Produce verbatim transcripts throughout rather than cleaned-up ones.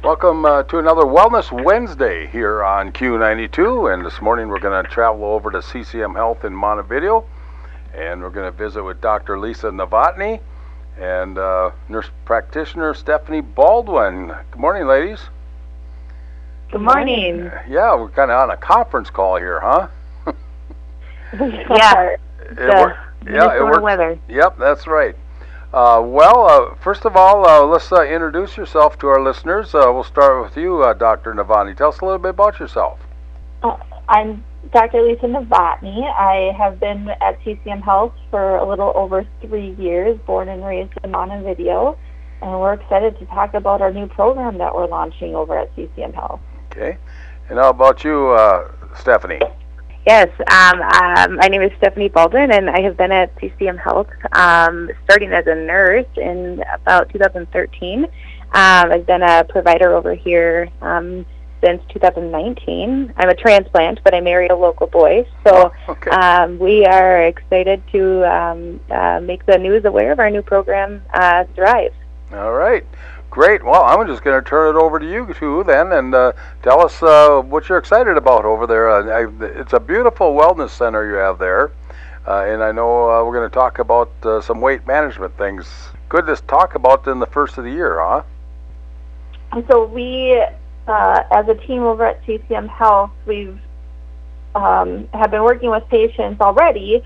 Welcome uh, to another Wellness Wednesday here on Q ninety-two, and this morning we're going to travel over to C C M Health in Montevideo, and we're going to visit with Doctor Lisa Novotny and uh, nurse practitioner Stephanie Baldwin. Good morning, ladies. Good morning. Yeah, we're kind of on a conference call here, huh? yeah. It wor- yeah, it works. Weather. Yep, that's right. Uh, well, uh, first of all, uh, let's uh, introduce yourself to our listeners. Uh, we'll start with you, uh, Doctor Novotny. Tell us a little bit about yourself. Uh, I'm Doctor Lisa Novotny. I have been at C C M Health for a little over three years, born and raised in Montevideo, and we're excited to talk about our new program that we're launching over at C C M Health. Okay. And how about you, uh, Stephanie? Yes, um, um, my name is Stephanie Baldwin, and I have been at C C M Health um, starting as a nurse in about two thousand thirteen. Um, I've been a provider over here um, since two thousand nineteen. I'm a transplant, but I married a local boy, so okay. um, we are excited to um, uh, make the news aware of our new program, uh, Thrive. All right. Great. Well, I'm just going to turn it over to you two then, and uh, tell us uh, what you're excited about over there. Uh, I, it's a beautiful wellness center you have there, uh, and I know uh, we're going to talk about uh, some weight management things. Good to talk about in the first of the year, huh? And so we, uh, as a team over at C C M Health, we've um, have been working with patients already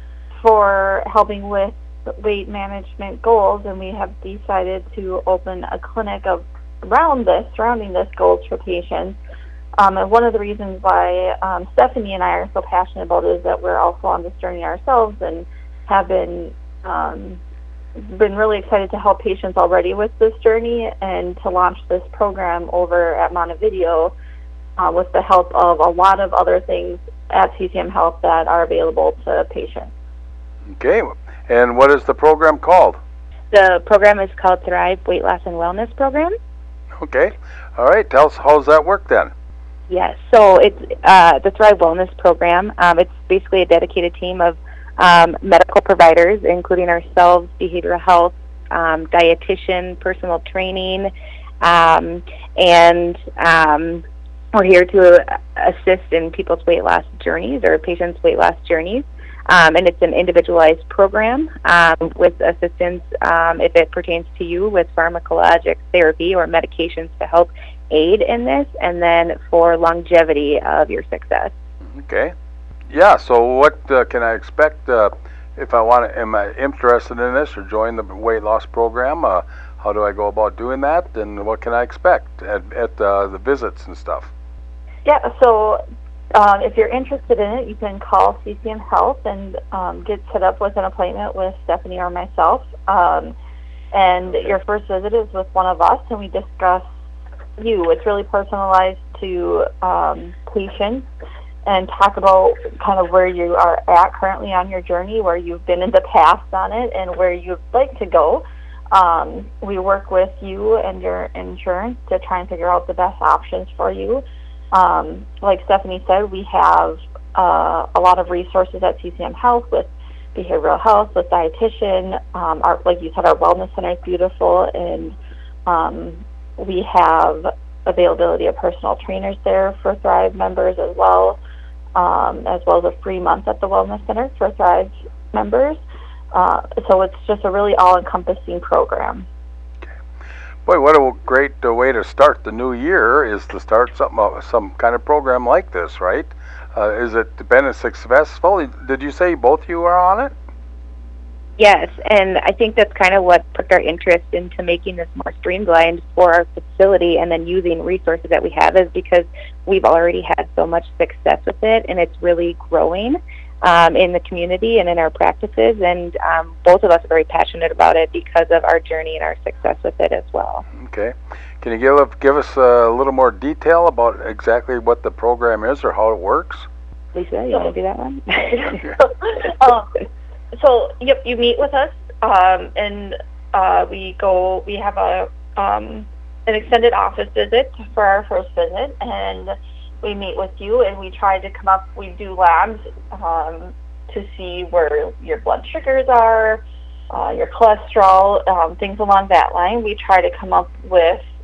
for helping with weight management goals, and we have decided to open a clinic of around this, surrounding this goals for patients. Um, and one of the reasons why um, Stephanie and I are so passionate about it is that we're also on this journey ourselves and have been um, been really excited to help patients already with this journey and to launch this program over at Montevideo uh, with the help of a lot of other things at C C M Health that are available to patients. Okay. And what is the program called? The program is called Thrive Weight Loss and Wellness Program. Okay. All right. Tell us, how does that work then? Yes. So it's uh, the Thrive Wellness Program. Um, it's basically a dedicated team of um, medical providers, including ourselves, behavioral health, um, dietitian, personal training, um, and um, we're here to assist in people's weight loss journeys or patients' weight loss journeys. Um, and it's an individualized program um, with assistance um, if it pertains to you with pharmacologic therapy or medications to help aid in this, and then for longevity of your success. Okay. Yeah, so what uh, can I expect uh, if I want to, am I interested in this or join the weight loss program? Uh, how do I go about doing that, and what can I expect at, at uh, the visits and stuff? Yeah, so Um, if you're interested in it, you can call C C M Health and um, get set up with an appointment with Stephanie or myself. Um, and your first visit is with one of us, and we discuss you. It's really personalized to um, patients and talk about kind of where you are at currently on your journey, where you've been in the past on it, and where you'd like to go. Um, we work with you and your insurance to try and figure out the best options for you. Um, like Stephanie said, we have uh, a lot of resources at C C M Health with behavioral health, with dietitian. Um, our, like you said, our wellness center is beautiful, and um, we have availability of personal trainers there for Thrive members as well, um, as well as a free month at the wellness center for Thrive members. Uh, so it's just a really all-encompassing program. Boy, what a great uh, way to start the new year is to start some, uh, some kind of program like this, right? Uh, is it been successful? Did you say both of you are on it? Yes, and I think that's kind of what put our interest into making this more streamlined for our facility and then using resources that we have is because we've already had so much success with it, and it's really growing um, in the community and in our practices, and um, both of us are very passionate about it because of our journey and our success with it as well. Okay. Can you give, give us a little more detail about exactly what the program is or how it works? Lisa, you want to do that one? um, so, yep, you meet with us, um, and uh, we go, we have a um, an extended office visit for our first visit, and we meet with you, and we try to come up, we do labs um, to see where your blood sugars are, uh, your cholesterol, um, things along that line. We try to come up with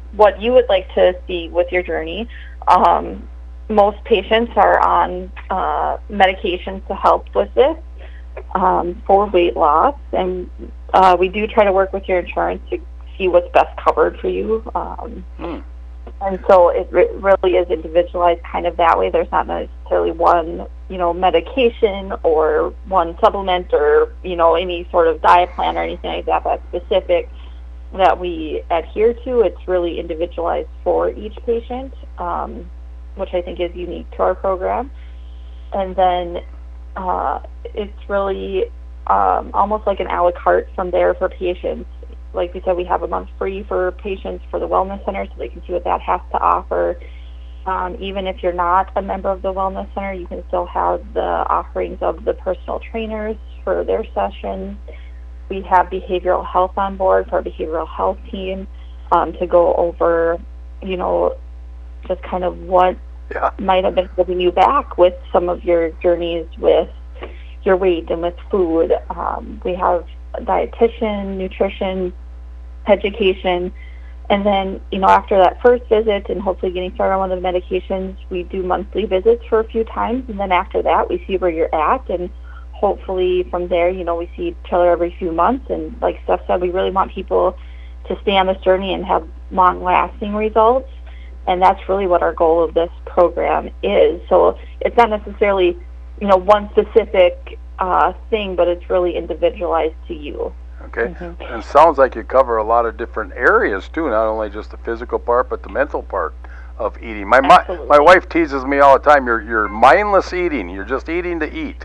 what you would like to see with your journey. Um, most patients are on uh, medications to help with this um, for weight loss, and uh, we do try to work with your insurance to see what's best covered for you. Um, Hmm. And so it re- really is individualized kind of that way. There's not necessarily one, you know, medication or one supplement or, you know, any sort of diet plan or anything like that that's specific that we adhere to. It's really individualized for each patient, um, which I think is unique to our program. And then uh, it's really um, almost like an a la carte from there for patients. Like we said, we have a month free for patients for the Wellness Center so they can see what that has to offer. Um, even if you're not a member of the Wellness Center, you can still have the offerings of the personal trainers for their sessions. We have behavioral health on board for our behavioral health team um, to go over, you know, just kind of what Yeah. might have been holding you back with some of your journeys with your weight and with food. Um, we have a dietitian, nutrition, education, and then, you know, after that first visit and hopefully getting started on one of the medications, we do monthly visits for a few times, and then after that we see where you're at, and hopefully from there, you know, we see each other every few months. And like Steph said, we really want people to stay on this journey and have long-lasting results, and that's really what our goal of this program is. So it's not necessarily, you know, one specific uh, thing, but it's really individualized to you. Okay. Mm-hmm. And it sounds like you cover a lot of different areas too, not only just the physical part, but the mental part of eating. My my, my wife teases me all the time, you're you're mindless eating. You're just eating to eat.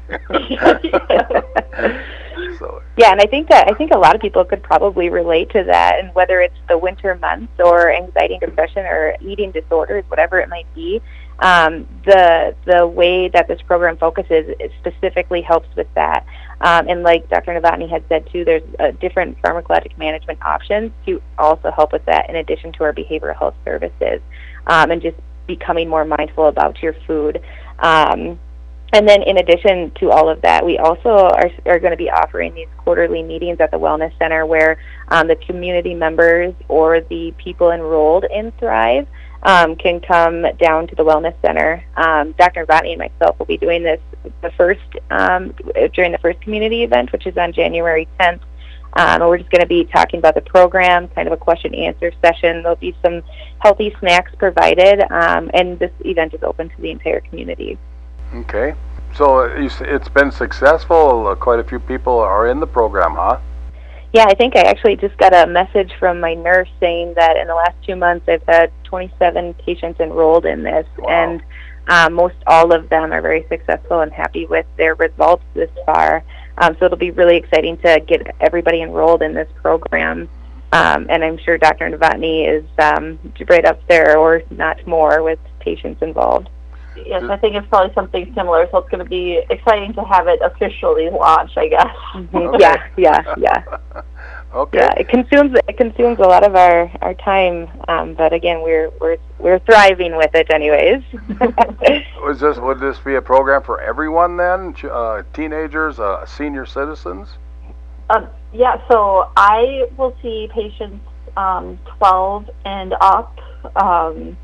So. Yeah, and I think that I think a lot of people could probably relate to that, and whether it's the winter months or anxiety and depression or eating disorders, whatever it might be, um, the the way that this program focuses it specifically helps with that. Um, and like Doctor Novotny had said too, there's uh, different pharmacologic management options to also help with that, in addition to our behavioral health services, um, and just becoming more mindful about your food. Um, And then in addition to all of that, we also are, are going to be offering these quarterly meetings at the Wellness Center where um, the community members or the people enrolled in Thrive um, can come down to the Wellness Center. Um, Doctor Novotny and myself will be doing this the first um, during the first community event, which is on January tenth. Um, and we're just going to be talking about the program, kind of a question-answer session. There'll be some healthy snacks provided, um, and this event is open to the entire community. Okay, so it's been successful. Uh, quite a few people are in the program, huh? Yeah, I think I actually just got a message from my nurse saying that in the last two months I've had twenty-seven patients enrolled in this, wow. and um, most all of them are very successful and happy with their results this far. Um, so it'll be really exciting to get everybody enrolled in this program, um, and I'm sure Doctor Novotny is um, right up there, or not more, with patients involved. Yes, I think it's probably something similar, so it's going to be exciting to have it officially launched, I guess. Mm-hmm. Okay. Yeah, yeah, yeah. Okay. Yeah, it consumes it consumes a lot of our our time, um, but again, we're we're we're thriving with it, anyways. Was this would this be a program for everyone then? Uh, teenagers, uh, senior citizens? Um, yeah, so I will see patients um, twelve and up, um,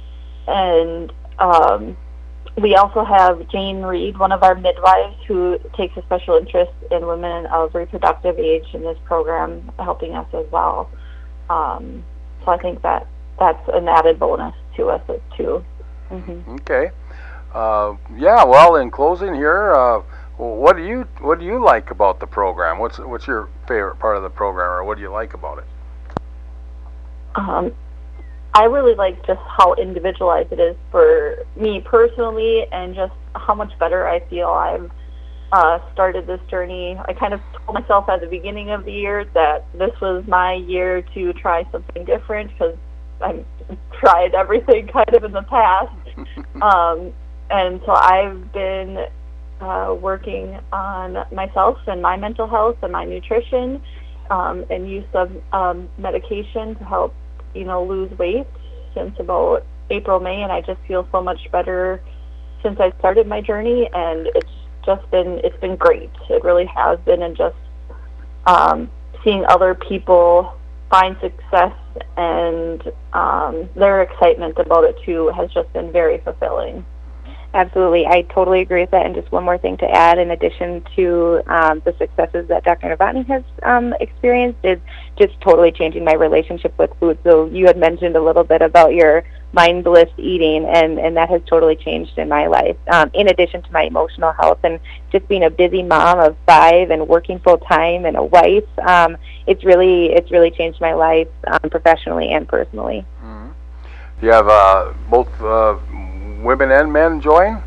and Um, we also have Jane Reed, one of our midwives, who takes a special interest in women of reproductive age in this program, helping us as well. Um, so I think that that's an added bonus to us too. Mm-hmm. Okay. Uh, yeah. Well, in closing here, uh, what do you what do you like about the program? What's what's your favorite part of the program, or what do you like about it? Um, I really like just how individualized it is for me personally, and just how much better I feel I've uh, started this journey. I kind of told myself at the beginning of the year that this was my year to try something different, because I've tried everything kind of in the past. um, and so I've been uh, working on myself and my mental health and my nutrition, um, and use of um, medication to help you know, lose weight since about April, May, and I just feel so much better since I started my journey, and it's just been, it's been great. It really has been, and just um, seeing other people find success, and um, their excitement about it too has just been very fulfilling. Absolutely. I totally agree with that. And just one more thing to add, in addition to um, the successes that Doctor Novotny has um, experienced, is just totally changing my relationship with food. So you had mentioned a little bit about your mindless eating, and, and that has totally changed in my life. Um, in addition to my emotional health and just being a busy mom of five and working full time and a wife, um, it's really it's really changed my life um, professionally and personally. Mm-hmm. You have uh, both uh, women and men join?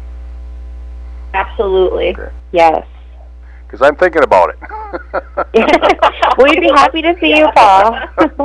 Absolutely. Okay. Yes. Because I'm thinking about it. We'd be happy to see you, Paul.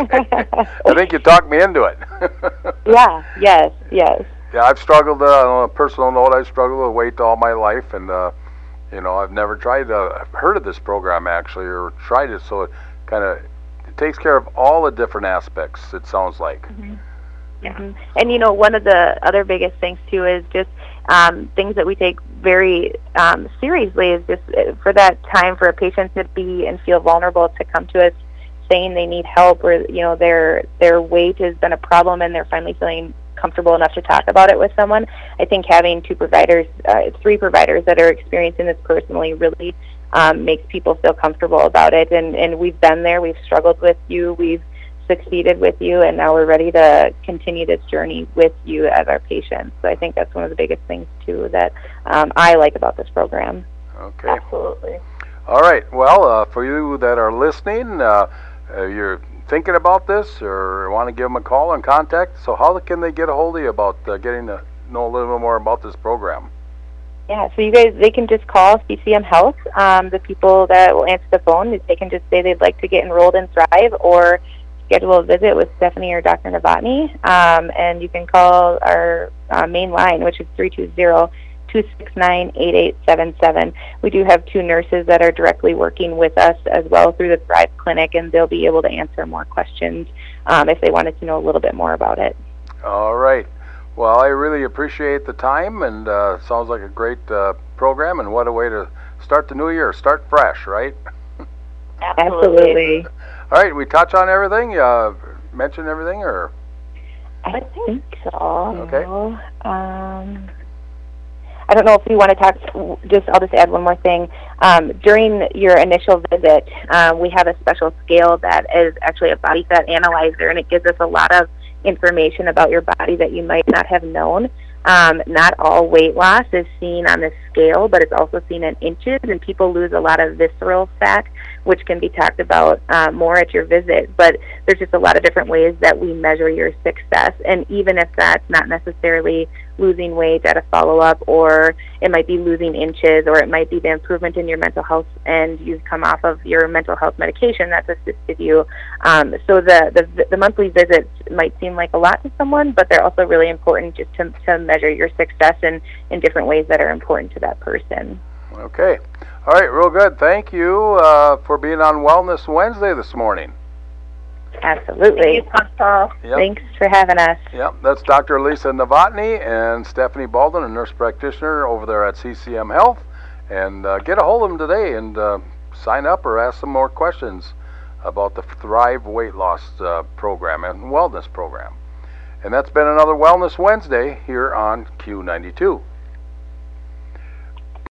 I think you talked me into it. Yeah, yes, yes. Yeah, I've struggled, uh, on a personal note, I've struggled with weight all my life, and, uh, you know, I've never tried, uh, I've heard of this program, actually, or tried it, so it kind of it takes care of all the different aspects, it sounds like. Mm-hmm. Yeah. Mm-hmm. And, you know, one of the other biggest things, too, is just um, things that we take very um, seriously is just for that time for a patient to be and feel vulnerable to come to us saying they need help, or, you know, their their weight has been a problem and they're finally feeling comfortable enough to talk about it with someone. I think having two providers, uh, three providers that are experiencing this personally really um, makes people feel comfortable about it. And, and we've been there. We've struggled with you. We've succeeded with you, and now we're ready to continue this journey with you as our patients. So I think that's one of the biggest things too that um, I like about this program. Okay. Absolutely. All right. Well, uh, for you that are listening, uh, uh, you're thinking about this or want to give them a call and contact, so how can they get a hold of you about uh, getting to know a little bit more about this program? Yeah, so you guys, they can just call C C M Health. Um, the people that will answer the phone, they can just say they'd like to get enrolled in Thrive, or schedule a visit with Stephanie or Doctor Novotny, um, and you can call our uh, main line, which is three two zero, two six nine, eight eight seven seven. We do have two nurses that are directly working with us as well through the Thrive Clinic, and they'll be able to answer more questions um, if they wanted to know a little bit more about it. All right. Well, I really appreciate the time, and uh, sounds like a great uh, program, and what a way to start the new year. Start fresh, right? Absolutely. All right, we touch on everything, uh, mention everything, or? I think so. Okay. Um, I don't know if you want to talk, just, I'll just add one more thing. Um, during your initial visit, uh, we have a special scale that is actually a body fat analyzer, and it gives us a lot of information about your body that you might not have known. Um, not all weight loss is seen on this scale, but it's also seen in inches, and people lose a lot of visceral fat, which can be talked about uh, more at your visit. But there's just a lot of different ways that we measure your success, and even if that's not necessarily losing weight at a follow-up, or it might be losing inches, or it might be the improvement in your mental health, and you've come off of your mental health medication that's assisted you. Um, so the, the the monthly visits might seem like a lot to someone, but they're also really important just to, to measure your success in, in different ways that are important to that person. Okay. All right, real good. Thank you uh, for being on Wellness Wednesday this morning. Absolutely. Thank you, Yep. Thanks for having us. Yep, that's Doctor Lisa Novotny and Stephanie Baldwin, a nurse practitioner over there at C C M Health. And uh, get a hold of them today and uh, sign up or ask some more questions about the Thrive Weight Loss uh, Program and Wellness Program. And that's been another Wellness Wednesday here on Q ninety-two.